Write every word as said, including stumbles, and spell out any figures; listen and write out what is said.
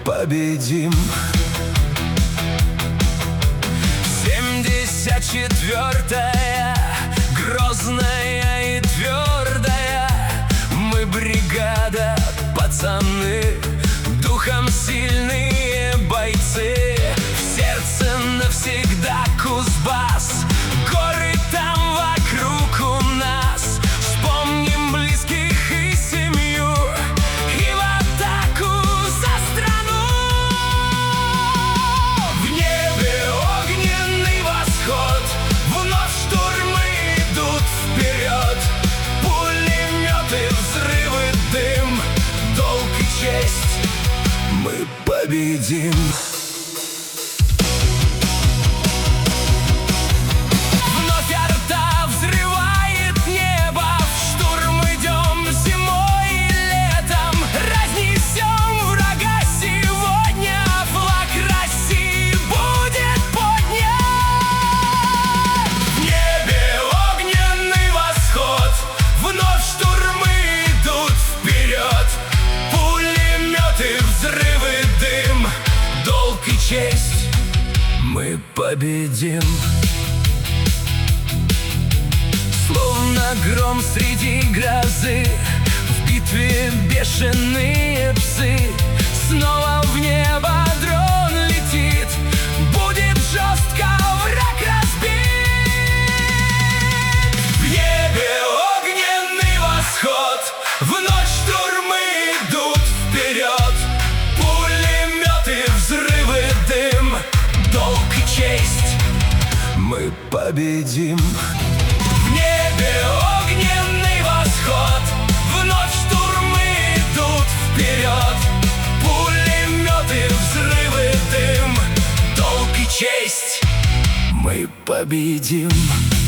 победим. Семьдесят четвёртая, грозная и твердая, мы бригада, пацаны, духом сильные бойцы. В сердце навсегда Кузбасс, горы там вокруг у нас. Вспомним близких и семью, и в атаку за страну. В небе огненный восход, вновь штурмы идут вперед. Пулеметы, взрывы, дым, долг и честь, мы победим. Честь, мы победим. Словно гром среди грозы, в битве бешеные псы. Снова в небо дрон летит, будет жестко враг разбит. В небе огненный восход, вновь штурмы идут вперед. Пулеметы, взрывы, дым, долг и честь, мы победим. В небе огненный восход, вновь штурмы идут вперед. Пулеметы, взрывы, дым, долг и честь, мы победим.